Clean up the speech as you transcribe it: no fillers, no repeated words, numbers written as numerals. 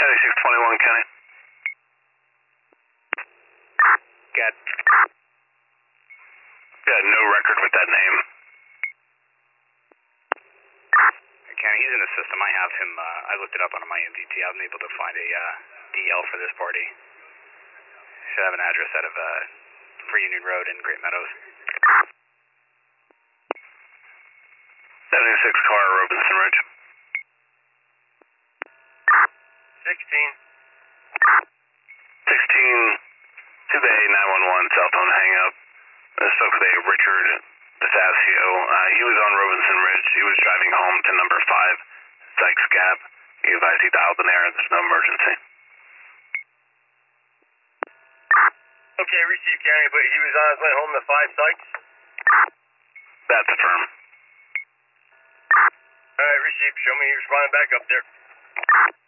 9621 County. Got no record with that name. County, he's in the system. I have him, I looked it up on my MDT. I'm able to find a DL for this party. Should have an address out of Free Union Road in Great Meadows. 76 car, Robinson Ridge. 16. 16 to the A911 cell phone hang up. I spoke with a Richard DeSasio. He was on Robinson Ridge. He was driving home to number 5, Sykes Gap. He advised he dialed an error. There's no emergency. Okay, received County, but he was on his way home to 5 Sykes? That's affirm. Alright, received. Show me you responding back up there.